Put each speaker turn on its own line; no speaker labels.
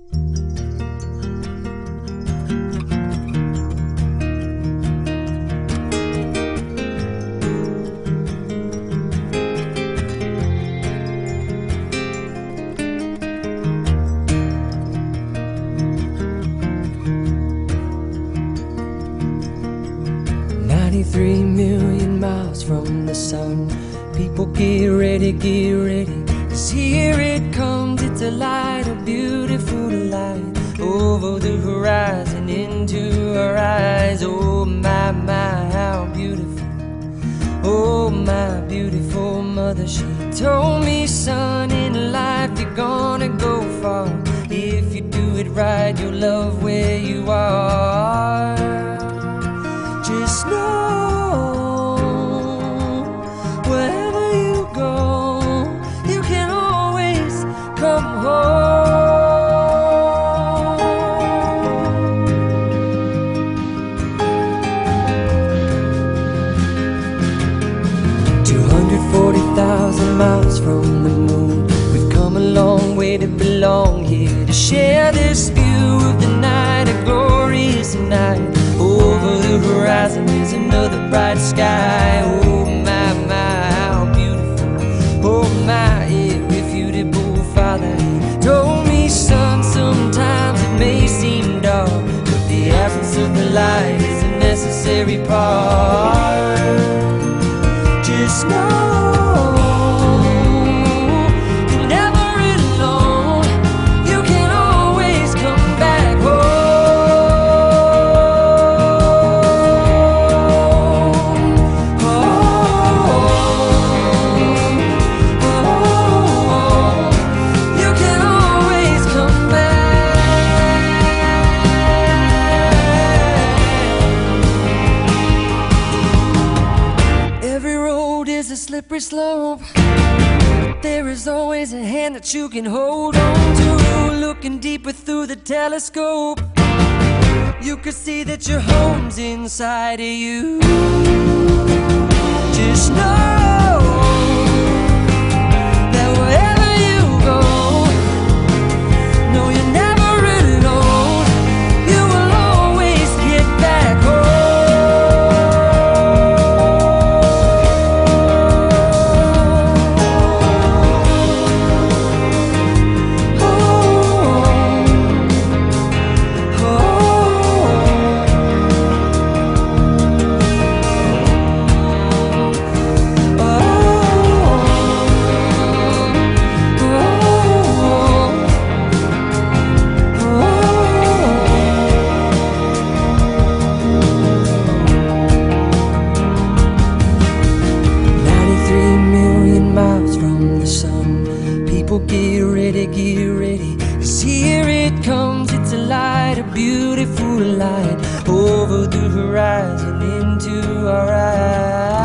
93 million miles from the sun. People get ready, 'cause here it comes. It's a light, a beautiful light, over the horizon, into our eyes. Oh my, how beautiful. Oh my beautiful mother, she told me, son, in life you're gonna go far. If you do it right, you'll love where you are. Just know, wherever you go, you can always come home. 240,000 miles from the moon. We've come a long way to belong here, to share this view of the night, a glorious night. Over the horizon is another bright sky. Oh my, how beautiful. Oh my, irrefutable Father, he told me, son, sometimes it may seem dark, but the absence of the light is a necessary part. Just know, a slippery slope. There is always a hand that you can hold on to. Looking deeper through the telescope, you can see that your home's inside of you. Just know that wherever you go, no, you're never alone. You will always get back home. People get ready, 'cause here it comes. It's a light, a beautiful light, over the horizon, into our eyes.